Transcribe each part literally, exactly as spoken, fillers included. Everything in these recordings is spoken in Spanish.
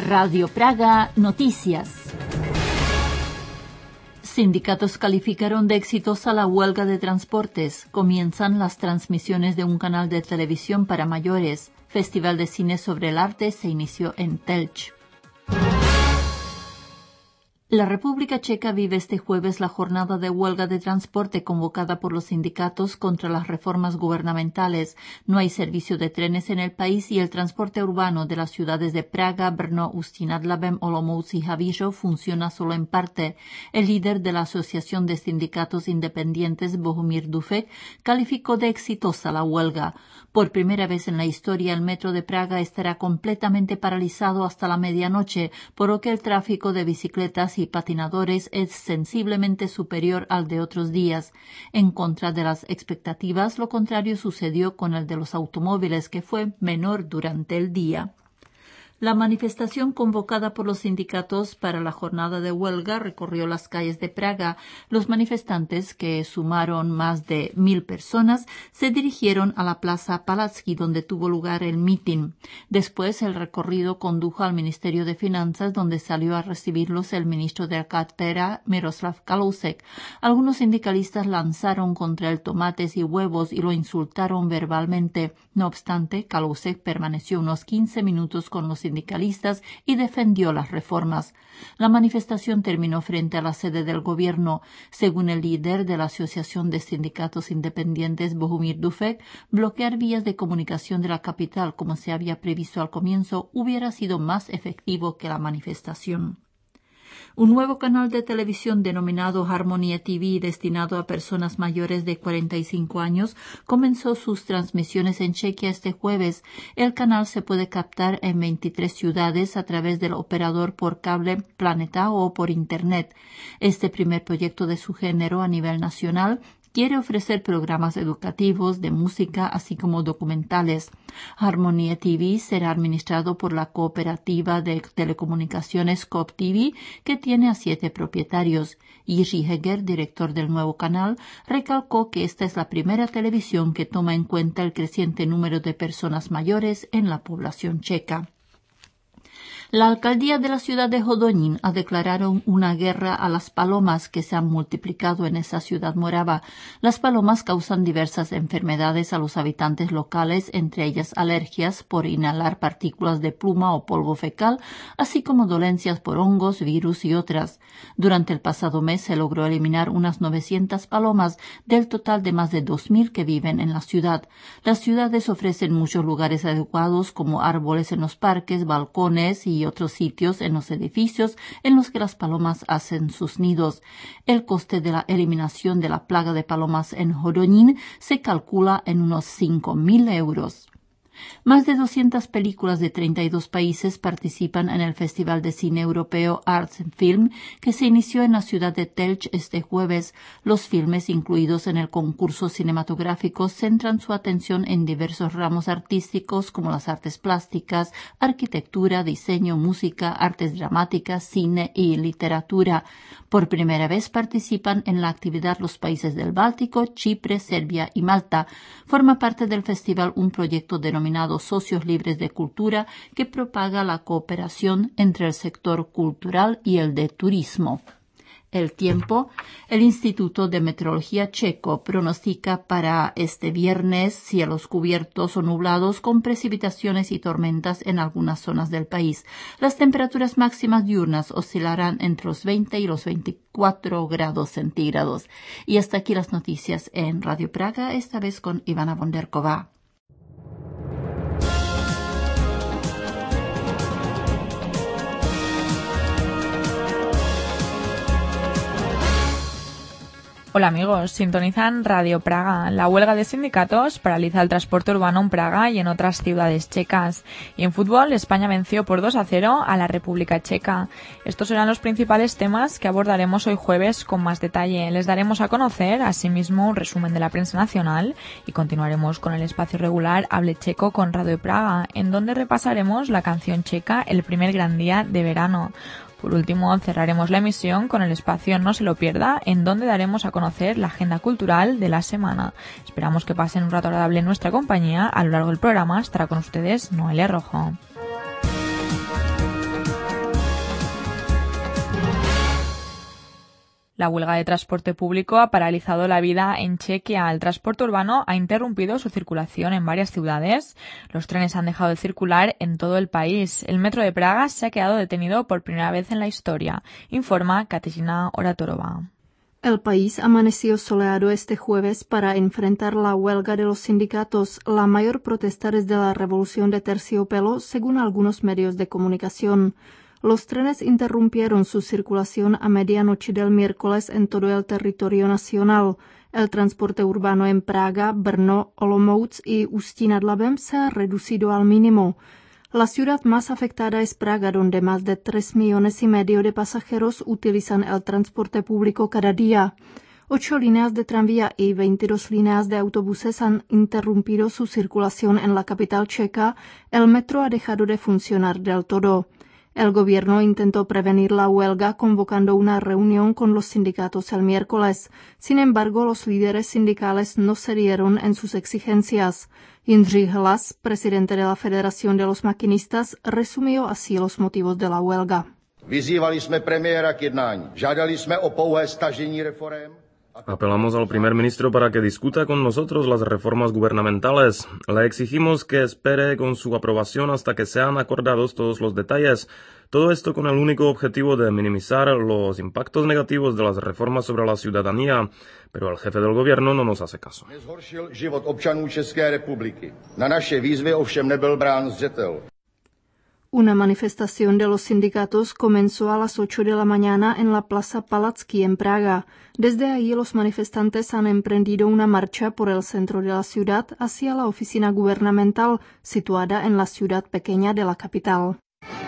Radio Praga Noticias. Sindicatos calificaron de exitosa la huelga de transportes. Comienzan las transmisiones de un canal de televisión para mayores. Festival de Cine sobre el Arte se inició en Telč. La República Checa vive este jueves la jornada de huelga de transporte convocada por los sindicatos contra las reformas gubernamentales. No hay servicio de trenes en el país y el transporte urbano de las ciudades de Praga, Brno, Ústí nad Labem, Olomouc y Havířov funciona solo en parte. El líder de la Asociación de Sindicatos Independientes, Bohumír Dufek, calificó de exitosa la huelga. Por primera vez en la historia, el metro de Praga estará completamente paralizado hasta la medianoche, por lo que el tráfico de bicicletas y patinadores es sensiblemente superior al de otros días. En contra de las expectativas, lo contrario sucedió con el de los automóviles, que fue menor durante el día. La manifestación convocada por los sindicatos para la jornada de huelga recorrió las calles de Praga. Los manifestantes, que sumaron más de mil personas, se dirigieron a la plaza Palacký, donde tuvo lugar el mitin. Después, el recorrido condujo al Ministerio de Finanzas, donde salió a recibirlos el ministro de cartera, Miroslav Kalousek. Algunos sindicalistas lanzaron contra él tomates y huevos y lo insultaron verbalmente. No obstante, Kalousek permaneció unos quince minutos con los sindicalistas y defendió las reformas. La manifestación terminó frente a la sede del gobierno. Según el líder de la Asociación de Sindicatos Independientes, Bohumír Dufek, bloquear vías de comunicación de la capital, como se había previsto al comienzo, hubiera sido más efectivo que la manifestación. Un nuevo canal de televisión denominado Harmonia T V, destinado a personas mayores de cuarenta y cinco años, comenzó sus transmisiones en Chequia este jueves. El canal se puede captar en veintitrés ciudades a través del operador por cable Planeta o por Internet. Este primer proyecto de su género a nivel nacional quiere ofrecer programas educativos, de música, así como documentales. Harmonia T V será administrado por la cooperativa de telecomunicaciones C O P T V, que tiene a siete propietarios. Jiří Heger, director del nuevo canal, recalcó que esta es la primera televisión que toma en cuenta el creciente número de personas mayores en la población checa. La alcaldía de la ciudad de Hodonín ha declarado una guerra a las palomas que se han multiplicado en esa ciudad morava. Las palomas causan diversas enfermedades a los habitantes locales, entre ellas alergias por inhalar partículas de pluma o polvo fecal, así como dolencias por hongos, virus y otras. Durante el pasado mes se logró eliminar unas novecientas palomas del total de más de dos mil que viven en la ciudad. Las ciudades ofrecen muchos lugares adecuados como árboles en los parques, balcones y y otros sitios en los edificios en los que las palomas hacen sus nidos. El coste de la eliminación de la plaga de palomas en Hodonín se calcula en unos cinco mil euros. Más de doscientas películas de treinta y dos países participan en el Festival de Cine Europeo Arts and Film, que se inició en la ciudad de Telč este jueves. Los filmes incluidos en el concurso cinematográfico centran su atención en diversos ramos artísticos como las artes plásticas, arquitectura, diseño, música, artes dramáticas, cine y literatura. Por primera vez participan en la actividad los países del Báltico, Chipre, Serbia y Malta. Forma parte del festival un proyecto denominado Socios Libres de Cultura, que propaga la cooperación entre el sector cultural y el de turismo. El tiempo. El Instituto de Meteorología checo pronostica para este viernes cielos cubiertos o nublados con precipitaciones y tormentas en algunas zonas del país. Las temperaturas máximas diurnas oscilarán entre los veinte y los veinticuatro grados centígrados. Y hasta aquí las noticias en Radio Praga, esta vez con Ivana Bonderková. Hola amigos, sintonizan Radio Praga. La huelga de sindicatos paraliza el transporte urbano en Praga y en otras ciudades checas. Y en fútbol, España venció por dos a cero a la República Checa. Estos serán los principales temas que abordaremos hoy jueves con más detalle. Les daremos a conocer, asimismo, un resumen de la prensa nacional y continuaremos con el espacio regular Hable Checo con Radio Praga, en donde repasaremos la canción checa El primer gran día de verano. Por último, cerraremos la emisión con el espacio No se lo pierda, en donde daremos a conocer la agenda cultural de la semana. Esperamos que pasen un rato agradable en nuestra compañía. A lo largo del programa estará con ustedes Noelia Rojo. La huelga de transporte público ha paralizado la vida en Chequia. El transporte urbano ha interrumpido su circulación en varias ciudades. Los trenes han dejado de circular en todo el país. El metro de Praga se ha quedado detenido por primera vez en la historia, informa Kateřina Oratorova. El país amaneció soleado este jueves para enfrentar la huelga de los sindicatos, la mayor protesta desde la revolución de terciopelo, según algunos medios de comunicación. Los trenes interrumpieron su circulación a medianoche del miércoles en todo el territorio nacional. El transporte urbano en Praga, Brno, Olomouc y Ústí nad Labem se ha reducido al mínimo. La ciudad más afectada es Praga, donde más de tres millones y medio de pasajeros utilizan el transporte público cada día. Ocho líneas de tranvía y veintidós líneas de autobuses han interrumpido su circulación en la capital checa. El metro ha dejado de funcionar del todo. El gobierno intentó prevenir la huelga convocando una reunión con los sindicatos el miércoles. Sin embargo, los líderes sindicales no cedieron en sus exigencias. Jindřich Hlas, presidente de la Federación de los Maquinistas, resumió así los motivos de la huelga. Vyzývali jsme premiéra k jednání. Žádali jsme o pouhé stažení reforem. Apelamos al primer ministro para que discuta con nosotros las reformas gubernamentales. Le exigimos que espere con su aprobación hasta que sean acordados todos los detalles. Todo esto con el único objetivo de minimizar los impactos negativos de las reformas sobre la ciudadanía. Pero el jefe del gobierno no nos hace caso. Nezhoršil život občanů České republiky. Na naše výzvy ovšem nebyl brán zřetel. Una manifestación de los sindicatos comenzó a las ocho de la mañana en la Plaza Palacký en Praga. Desde ahí los manifestantes han emprendido una marcha por el centro de la ciudad hacia la oficina gubernamental situada en la ciudad pequeña de la capital.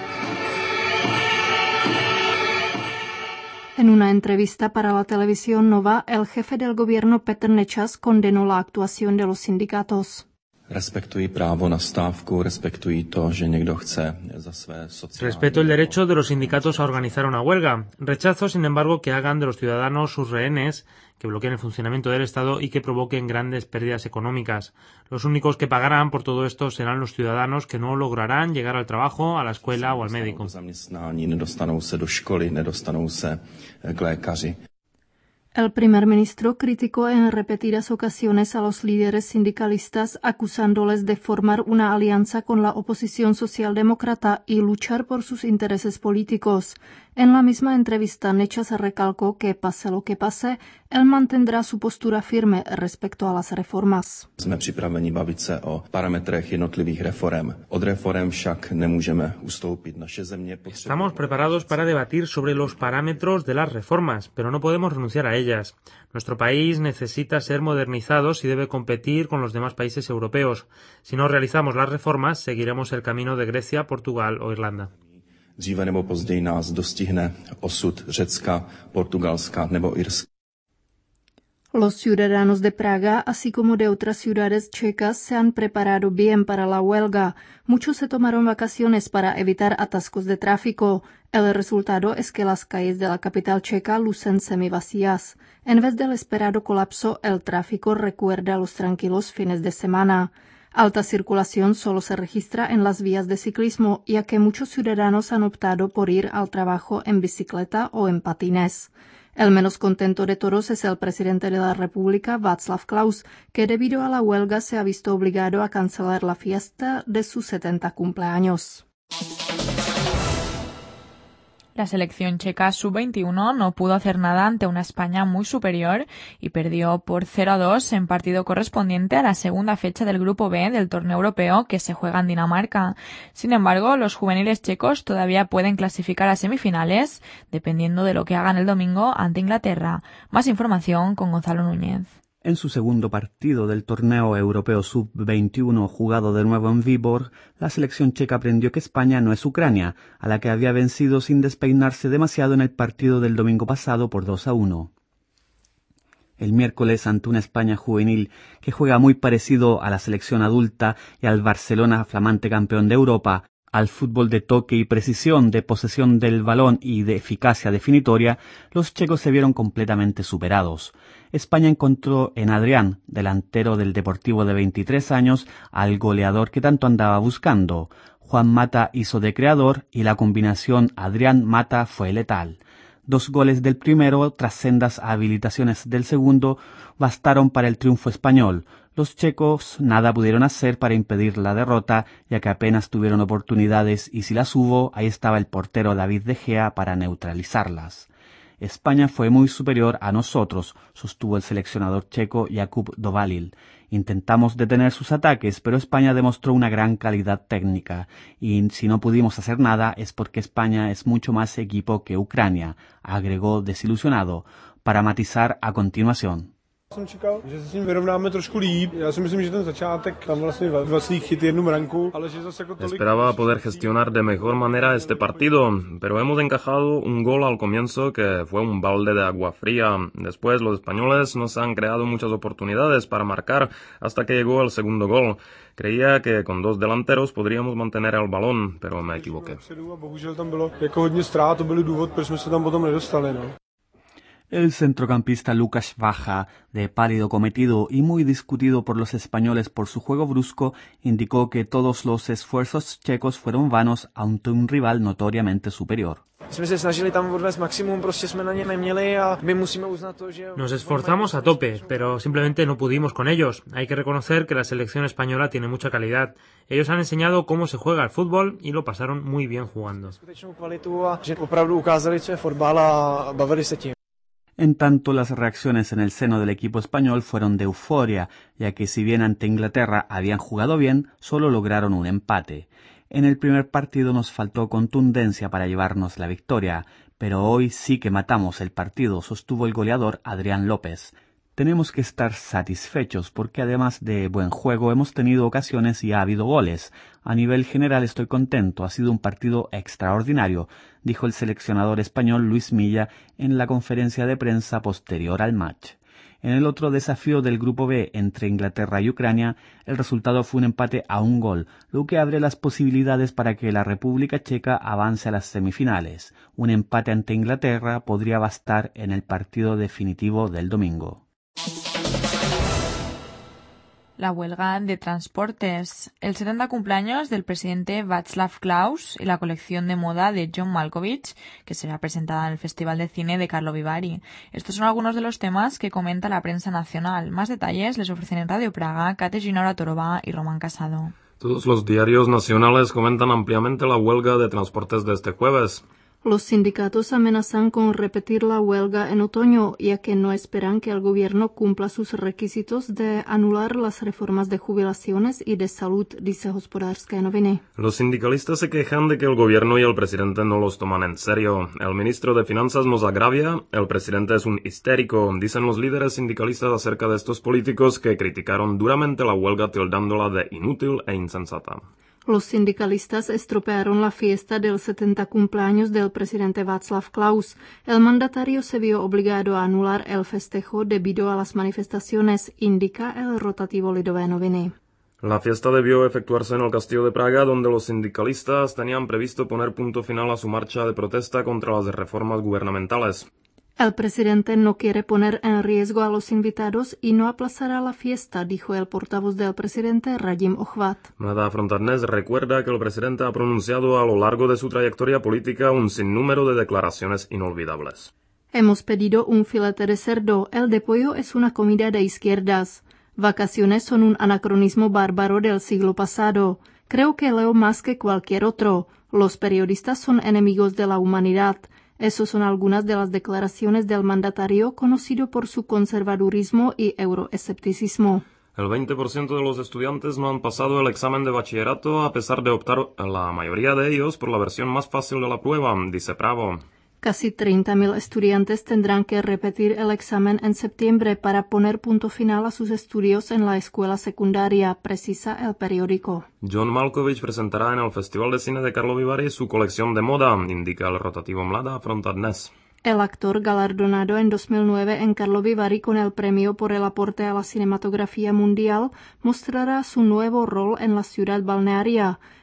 En una entrevista para la televisión Nova, el jefe del gobierno Petr Nečas condenó la actuación de los sindicatos. Respektují právo na stávku, respektují to, že někdo chce za své sociální... Respeto el derecho de los sindicatos a organizar una huelga. Rechazo, sin embargo, que hagan de los ciudadanos sus rehenes, que bloqueen el funcionamiento del Estado y que provoquen grandes pérdidas económicas. Los únicos que pagarán por todo esto serán los ciudadanos que no lograrán llegar al trabajo, a la escuela o al médico. Nedostanou se do školy, nedostanou se k lékaři. El primer ministro criticó en repetidas ocasiones a los líderes sindicalistas acusándoles de formar una alianza con la oposición socialdemócrata y luchar por sus intereses políticos. En la misma entrevista, Nečas recalcó que, pase lo que pase, él mantendrá su postura firme respecto a las reformas. Jsme připraveni bavit se o parametrech jednotlivých reforem. Od reforem však nemůžeme ustoupit. Naše země potřebuje... Estamos preparados para debatir sobre los parámetros de las reformas, pero no podemos renunciar a ellas. Nuestro país necesita ser modernizado si debe competir con los demás países europeos. Si no realizamos las reformas, seguiremos el camino de Grecia, Portugal o Irlanda. Dříve nebo později nás dostihne osud Řecka, Portugalska nebo Irska. Los ciudadanos de Praga, así como de otras ciudades checas, se han preparado bien para la huelga. Muchos se tomaron vacaciones para evitar atascos de tráfico. El resultado es que las calles de la capital checa lucen semivacías. En vez del esperado colapso, el tráfico recuerda los tranquilos fines de semana. Alta circulación solo se registra en las vías de ciclismo, ya que muchos ciudadanos han optado por ir al trabajo en bicicleta o en patines. El menos contento de todos es el presidente de la República, Václav Klaus, que debido a la huelga se ha visto obligado a cancelar la fiesta de sus setenta cumpleaños. La selección checa sub veintiuno no pudo hacer nada ante una España muy superior y perdió por cero a dos en partido correspondiente a la segunda fecha del Grupo B del torneo europeo que se juega en Dinamarca. Sin embargo, los juveniles checos todavía pueden clasificar a semifinales, dependiendo de lo que hagan el domingo ante Inglaterra. Más información con Gonzalo Núñez. En su segundo partido del torneo europeo sub veintiuno jugado de nuevo en Viborg, la selección checa aprendió que España no es Ucrania, a la que había vencido sin despeinarse demasiado en el partido del domingo pasado por dos a uno. El miércoles, ante una España juvenil que juega muy parecido a la selección adulta y al Barcelona flamante campeón de Europa, al fútbol de toque y precisión, de posesión del balón y de eficacia definitoria, los checos se vieron completamente superados. España encontró en Adrián, delantero del Deportivo de veintitrés años, al goleador que tanto andaba buscando. Juan Mata hizo de creador y la combinación Adrián-Mata fue letal. Dos goles del primero, tras sendas habilitaciones del segundo, bastaron para el triunfo español. Los checos nada pudieron hacer para impedir la derrota, ya que apenas tuvieron oportunidades y si las hubo, ahí estaba el portero David De Gea para neutralizarlas. España fue muy superior a nosotros, sostuvo el seleccionador checo Jakub Dovalil. Intentamos detener sus ataques, pero España demostró una gran calidad técnica, y si no pudimos hacer nada es porque España es mucho más equipo que Ucrania, agregó desilusionado, para matizar a continuación. Jsem čekal, že se s ním vyrovnáme trošku líp. Já si myslím, že ten začátek tam vlastně Vaclík chyt jednu branku, ale že zase jako tolik... Esperaba poder gestionar de mejor manera este partido, pero hemos encajado un gol al comienzo que fue un balde de agua fría. Después los españoles nos han creado muchas oportunidades para marcar hasta que llegó el segundo gol. Creía que con dos delanteros podríamos mantener el balón, pero me equivoqué. Bohužel tam bylo jako hodně ztrát, to byl důvod, proč jsme se tam potom nedostali, no. El centrocampista Lucas Vaja, de pálido cometido y muy discutido por los españoles por su juego brusco, indicó que todos los esfuerzos checos fueron vanos ante un rival notoriamente superior. Nos esforzamos a tope, pero simplemente no pudimos con ellos. Hay que reconocer que la selección española tiene mucha calidad. Ellos han enseñado cómo se juega al fútbol y lo pasaron muy bien jugando. En tanto, las reacciones en el seno del equipo español fueron de euforia, ya que si bien ante Inglaterra habían jugado bien, solo lograron un empate. En el primer partido nos faltó contundencia para llevarnos la victoria, pero hoy sí que matamos el partido, sostuvo el goleador Adrián López. Tenemos que estar satisfechos porque además de buen juego hemos tenido ocasiones y ha habido goles. A nivel general estoy contento, ha sido un partido extraordinario, dijo el seleccionador español Luis Milla en la conferencia de prensa posterior al match. En el otro desafío del Grupo B entre Inglaterra y Ucrania, el resultado fue un empate a un gol, lo que abre las posibilidades para que la República Checa avance a las semifinales. Un empate ante Inglaterra podría bastar en el partido definitivo del domingo. La huelga de transportes. El setenta cumpleaños del presidente Václav Klaus y la colección de moda de John Malkovich, que será presentada en el Festival de Cine de Karlovy Vary. Estos son algunos de los temas que comenta la prensa nacional. Más detalles les ofrecen en Radio Praga Kateřina Torová y Román Casado. Todos los diarios nacionales comentan ampliamente la huelga de transportes de este jueves. Los sindicatos amenazan con repetir la huelga en otoño, ya que no esperan que el gobierno cumpla sus requisitos de anular las reformas de jubilaciones y de salud, dice Hospodářské noviny. Los sindicalistas se quejan de que el gobierno y el presidente no los toman en serio. El ministro de Finanzas nos agravia, el presidente es un histérico, dicen los líderes sindicalistas acerca de estos políticos que criticaron duramente la huelga tildándola de inútil e insensata. Los sindicalistas estropearon la fiesta del setenta cumpleaños del presidente Václav Klaus. El mandatario se vio obligado a anular el festejo debido a las manifestaciones, indica el rotativo Lidové noviny. La fiesta debió efectuarse en el Castillo de Praga, donde los sindicalistas tenían previsto poner punto final a su marcha de protesta contra las reformas gubernamentales. El presidente no quiere poner en riesgo a los invitados y no aplazará la fiesta, dijo el portavoz del presidente Radim Ochvat. Mladá fronta Dnes recuerda que el presidente ha pronunciado a lo largo de su trayectoria política un sinnúmero de declaraciones inolvidables. Hemos pedido un filete de cerdo, el de pollo es una comida de izquierdas. Vacaciones son un anacronismo bárbaro del siglo pasado. Creo que leo más que cualquier otro. Los periodistas son enemigos de la humanidad. Esas son algunas de las declaraciones del mandatario conocido por su conservadurismo y euroescepticismo. El veinte por ciento de los estudiantes no han pasado el examen de bachillerato a pesar de optar la mayoría de ellos por la versión más fácil de la prueba, dice Pravo. Casi treinta mil estudiantes tendrán que repetir el examen en septiembre para poner punto final a sus estudios en la escuela secundaria, precisa el periódico. John Malkovich presentará en el Festival de Cine de Karlovy Vary su colección de moda, indica el rotativo Mladá fronta Dnes. El actor galardonado en dos mil nueve en Karlovy Vary con el premio por el aporte a la cinematografía mundial mostrará su nuevo rol en la ciudad balnearia.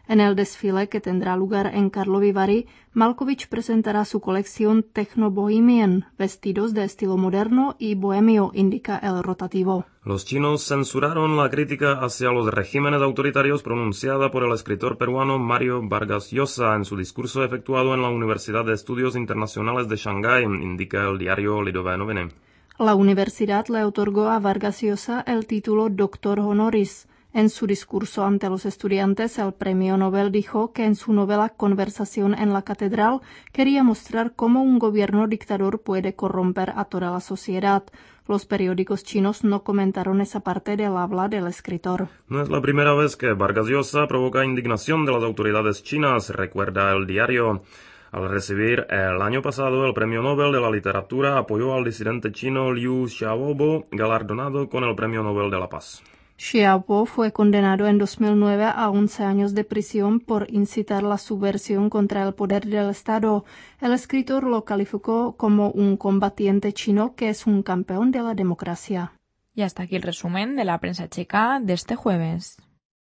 En el desfile que tendrá lugar en Karlovy Vary, Malkovich presentará su colección Techno Bohemian, vestidos de estilo moderno y bohemio, indica el rotativo. Los chinos censuraron la crítica hacia los regímenes autoritarios pronunciada por el escritor peruano Mario Vargas Llosa en su discurso efectuado en la Universidad de Estudios Internacionales de Shanghái, indica el diario Lidové noviny. La universidad le otorgó a Vargas Llosa el título Doctor Honoris. En su discurso ante los estudiantes, el premio Nobel dijo que en su novela Conversación en la Catedral quería mostrar cómo un gobierno dictador puede corromper a toda la sociedad. Los periódicos chinos no comentaron esa parte del habla del escritor. No es la primera vez que Vargas Llosa provoca indignación de las autoridades chinas, recuerda el diario. Al recibir el año pasado el Premio Nobel de la Literatura, apoyó al disidente chino Liu Xiaobo, galardonado con el Premio Nobel de la Paz. Xiaobo fue condenado en dos mil nueve a once años de prisión por incitar la subversión contra el poder del Estado. El escritor lo calificó como un combatiente chino que es un campeón de la democracia. Y hasta aquí el resumen de la prensa checa de este jueves.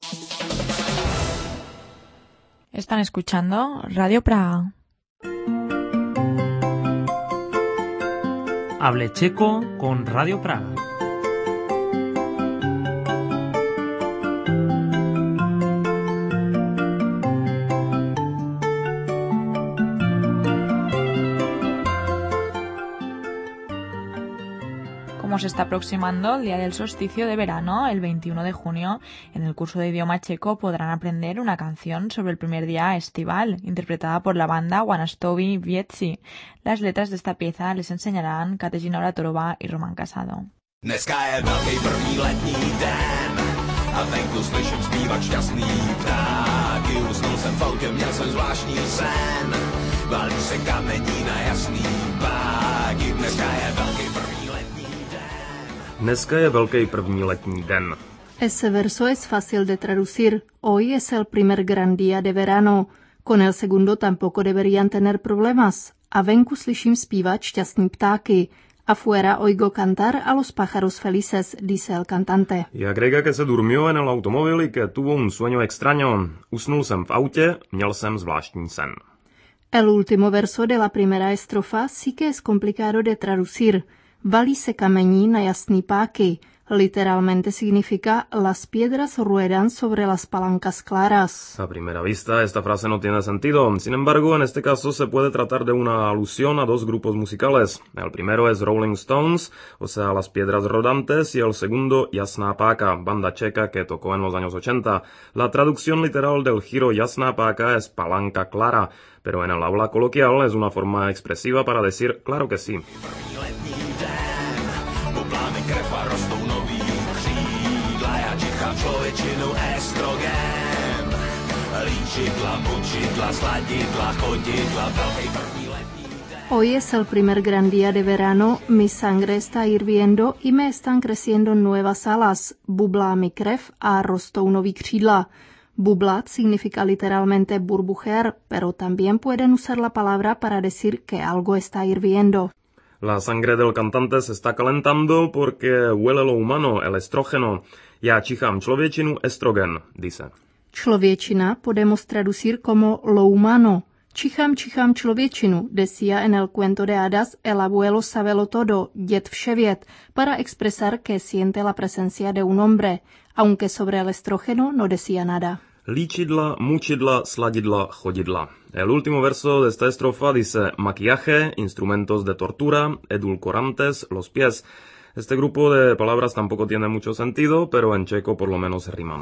Están escuchando Radio Praga. Hable checo con Radio Praga. Como se está aproximando el día del solsticio de verano, el veintiuno de junio, en el curso de idioma checo podrán aprender una canción sobre el primer día estival, interpretada por la banda Wanastovi Vietzi. Las letras de esta pieza les enseñarán Kateřina Oratorova y Román Casado. Dneska je velký první letní den a venku slyším zpívat šťastný ptáky. Usnul jsem falkem, měl jsem zvláštní sen, valí se kamení na jasný páky. Dneska je velký první letní den. Dneska je velký první letní den. Ese verso es fácil de traducir. Hoy es el primer gran día de verano. Con el segundo tampoco deberían tener problemas. A venku slyším zpívat šťastný ptáky. Afuera oigo cantar a los pájaros felices, dice el cantante. Y agrega que se durmió en el automóvil y que tuvo un sueño extraño. Usnul jsem v autě, měl jsem zvláštní sen. El último verso de la primera estrofa sí que es complicado de traducir. Valí se kamení na jasný páky. Literalmente significa las piedras ruedan sobre las palancas claras. A primera vista esta frase no tiene sentido. Sin embargo, en este caso se puede tratar de una alusión a dos grupos musicales. El primero es Rolling Stones, o sea, las piedras rodantes, y el segundo Jasná páka, banda checa que tocó en los años ochenta. La traducción literal del giro Jasná páka es palanca clara, pero en el habla coloquial es una forma expresiva para decir claro que sí. Člověčinu estrogen, líčidla, mučidla, sladidla, chodidla, velký první letní den. Hoy es el primer gran día de verano, mi sangre está hirviendo y me están creciendo nuevas alas, bublá mi krev a rostou nový křídla. Bublat significa literalmente burbujear, pero también pueden usar la palabra para decir que algo está hirviendo. La sangre del cantante se está calentando porque huele lo humano, el estrógeno. Já čichám člověčinu estrogen, dice. Člověčina podemos traducir como lo humano. Čichám, čichám člověčinu, decía en el cuento de hadas el abuelo sabelo todo, děd vševěd, para expresar que siente la presencia de un hombre, aunque sobre el estrógeno no decía nada. Líčidla, mučidla, sladidla, chodidla. El último verso de esta estrofa dice maquillaje, instrumentos de tortura, edulcorantes, los pies. Este grupo de palabras tampoco tiene mucho sentido, pero en checo por lo menos riman.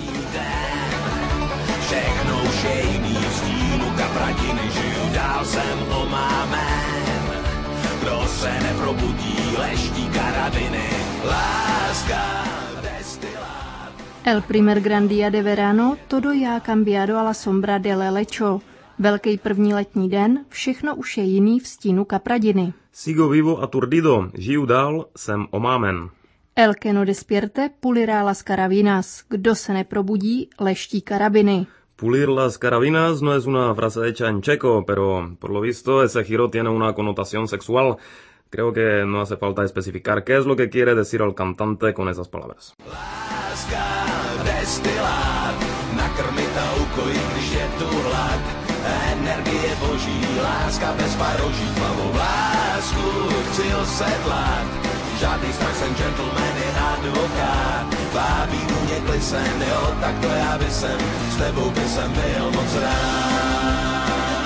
El primer gran día de verano, todo ya ha cambiado a la sombra del helecho. Velký první letní den, všechno už je jiný v stínu kapradiny. Sigo vivo aturdido, žiju dál, jsem omámen. El que no despierte pulirá las carabinas. Kdo se neprobudí, leští karabiny. Pulir las carabinas no es una frase hecha en checo, pero por lo visto ese giro tiene una connotación sexual. Creo que no hace falta especificar qué es lo que quiere decir el cantante con esas palabras. Láska destilát, na nakrmit a ukojit, když je tu hlad. Energie boží, láska bez paroží, tmavou lásku chci osedlat. Žádný strach, jsem gentleman i advokát. Vábí mě klisen, jo, tak to já by jsem, s tebou by jsem byl moc rád.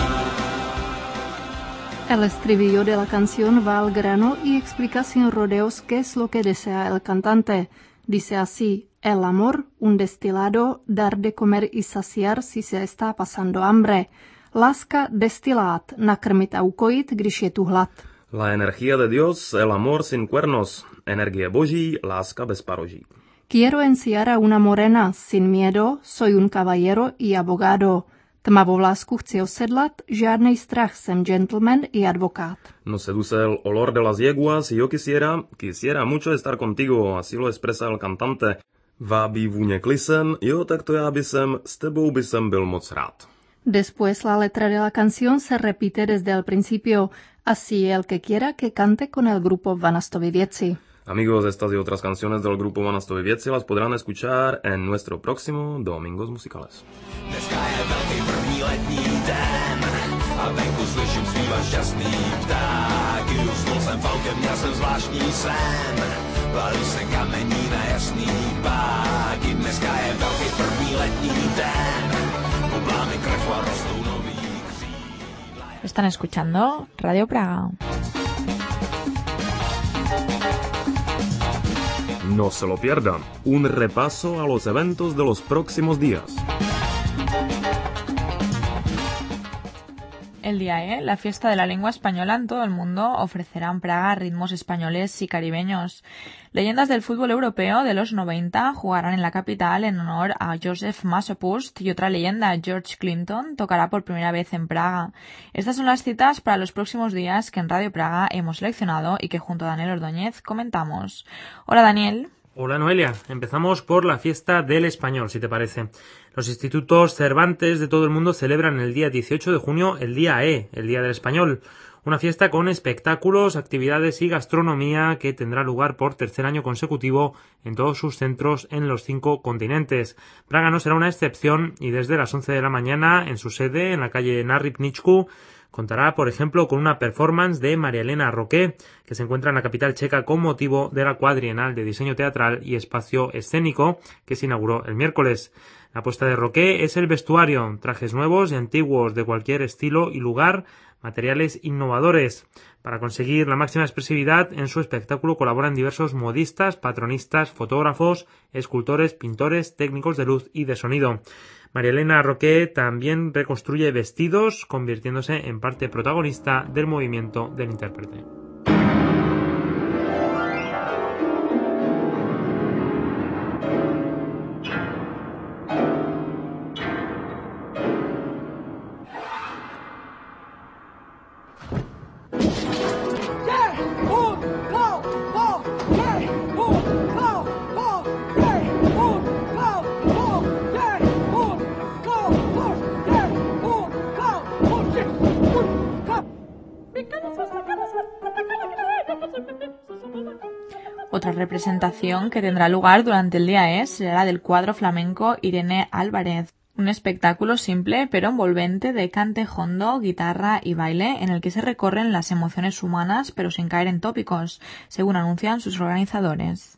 El estribillo de la canción va al grano y explica sin rodeos qué es lo que desea el cantante. Dice así: el amor, un destilado, dar de comer y saciar si se está pasando hambre. Láska, destilát, nakrmit a ukojit, když je tu hlad. La energía de Dios, el amor sin cuernos, energie boží, láska bez paroží. Quiero enciar a una morena, sin miedo, soy un caballero y abogado. Tmavou lásku chci osedlat, žádnej strach, jsem gentleman i advokát. No seduce el olor de las yeguas y yo quisiera, quisiera mucho estar contigo, así lo expresa el cantante. Vábí vůně klisen, jo, tak to já by jsem, s tebou by jsem byl moc rád. Después la letra de la canción se repite desde el principio, así el que quiera que cante con el grupo Vanastovi Věci. Amigos, estas y otras canciones del grupo Vanastovi Věci las podrán escuchar en nuestro próximo Domingos Musicales. Dneska je velký první letní den a venku slyším zpívat šťastný ptáky. Usnul jsem falkem, měl jsem zvláštní sen, valí se kamení na jasný páky. Dneska je velký první letní den, bublámy krev a rostou nový křídla. Están escuchando Radio Praga. No se lo pierdan, un repaso a los eventos de los próximos días. El día E, la fiesta de la lengua española en todo el mundo, ofrecerá en Praga ritmos españoles y caribeños. Leyendas del fútbol europeo de los noventa jugarán en la capital en honor a Joseph Masopust y otra leyenda, George Clinton, tocará por primera vez en Praga. Estas son las citas para los próximos días que en Radio Praga hemos seleccionado y que junto a Daniel Ordóñez comentamos. Hola, Daniel. Hola, Noelia. Empezamos por la fiesta del español, si te parece. Los institutos Cervantes de todo el mundo celebran el día dieciocho de junio el día E, el Día del Español. Una fiesta con espectáculos, actividades y gastronomía que tendrá lugar por tercer año consecutivo en todos sus centros en los cinco continentes. Praga no será una excepción y desde las once de la mañana en su sede, en la calle Narripničku, contará, por ejemplo, con una performance de María Elena Roqué, que se encuentra en la capital checa con motivo de la cuadrienal de diseño teatral y espacio escénico que se inauguró el miércoles. La apuesta de Roqué es el vestuario, trajes nuevos y antiguos de cualquier estilo y lugar, materiales innovadores. Para conseguir la máxima expresividad en su espectáculo colaboran diversos modistas, patronistas, fotógrafos, escultores, pintores, técnicos de luz y de sonido. María Elena Roqué también reconstruye vestidos, convirtiéndose en parte protagonista del movimiento del intérprete. Otra representación que tendrá lugar durante el día E será la del cuadro flamenco Irene Álvarez, un espectáculo simple pero envolvente de cante hondo, guitarra y baile en el que se recorren las emociones humanas pero sin caer en tópicos, según anuncian sus organizadores.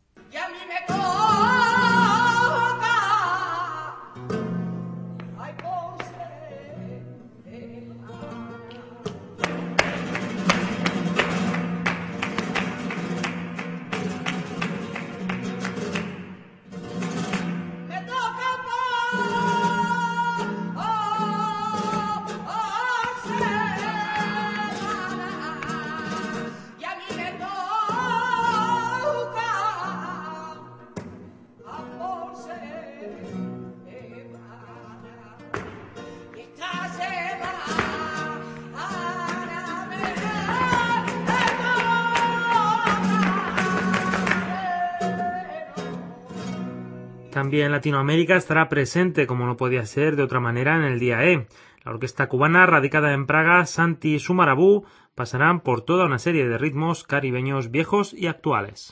También Latinoamérica estará presente, como no podía ser de otra manera, en el día E. La orquesta cubana, radicada en Praga, Santi Sumarabú, pasarán por toda una serie de ritmos caribeños viejos y actuales.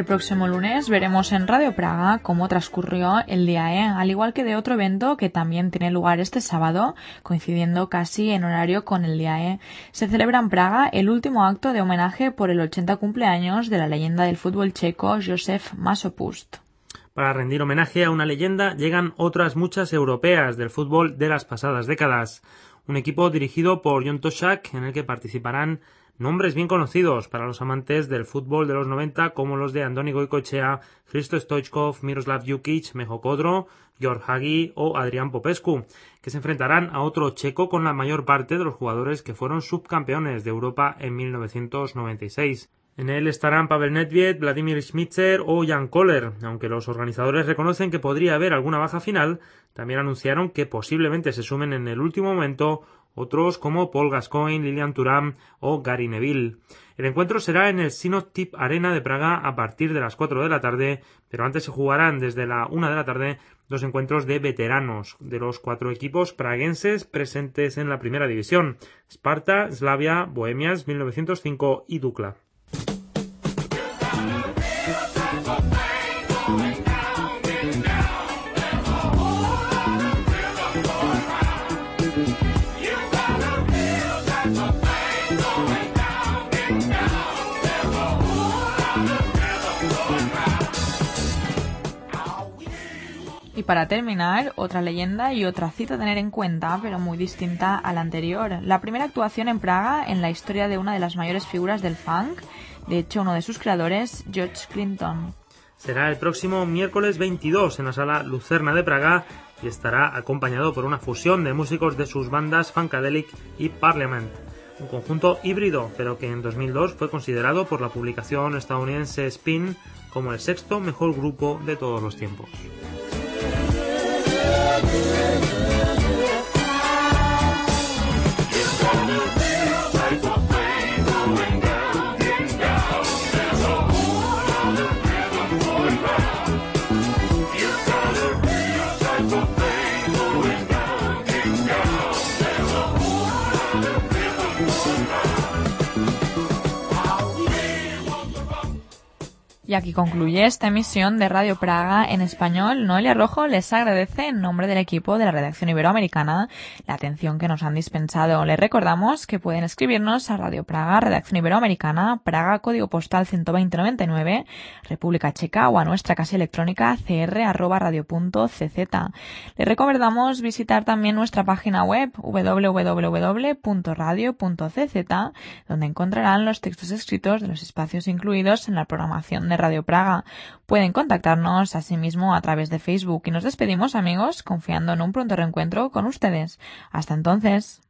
El próximo lunes veremos en Radio Praga cómo transcurrió el día E, al igual que de otro evento que también tiene lugar este sábado, coincidiendo casi en horario con el día E. Se celebra en Praga el último acto de homenaje por el ochenta cumpleaños de la leyenda del fútbol checo Josef Masopust. Para rendir homenaje a una leyenda llegan otras muchas europeas del fútbol de las pasadas décadas. Un equipo dirigido por Jon Tošák, en el que participarán nombres bien conocidos para los amantes del fútbol de los noventa, como los de Andoni Goicoechea, Hristo Stoichkov, Miroslav Jukic, Mejo Kodro, Georg Hagi o Adrián Popescu, que se enfrentarán a otro checo con la mayor parte de los jugadores que fueron subcampeones de Europa en mil novecientos noventa y seis. En él estarán Pavel Nedved, Vladimir Schmitzer o Jan Koller. Aunque los organizadores reconocen que podría haber alguna baja final, también anunciaron que posiblemente se sumen en el último momento otros como Paul Gascoigne, Lilian Thuram o Gary Neville. El encuentro será en el Synod-Tip Arena de Praga a partir de las cuatro de la tarde, pero antes se jugarán desde la una de la tarde dos encuentros de veteranos de los cuatro equipos praguenses presentes en la primera división: Sparta, Slavia, Bohemians mil novecientos cinco y Dukla. Y para terminar, otra leyenda y otra cita a tener en cuenta, pero muy distinta a la anterior. La primera actuación en Praga en la historia de una de las mayores figuras del funk, de hecho uno de sus creadores, George Clinton. Será el próximo miércoles veintidós en la Sala Lucerna de Praga y estará acompañado por una fusión de músicos de sus bandas Funkadelic y Parliament. Un conjunto híbrido, pero que en dos mil dos fue considerado por la publicación estadounidense Spin como el sexto mejor grupo de todos los tiempos. Y aquí concluye esta emisión de Radio Praga en español. Noelia Rojo les agradece en nombre del equipo de la redacción iberoamericana la atención que nos han dispensado. Les recordamos que pueden escribirnos a Radio Praga, redacción iberoamericana, Praga, código postal ciento veinte noventa y nueve, República Checa, o a nuestra casilla electrónica c r arroba radio punto c z. Les recomendamos visitar también nuestra página web w w w punto radio punto c z, donde encontrarán los textos escritos de los espacios incluidos en la programación de Radio Praga. Pueden contactarnos asimismo a través de Facebook y nos despedimos, amigos, confiando en un pronto reencuentro con ustedes. Hasta entonces.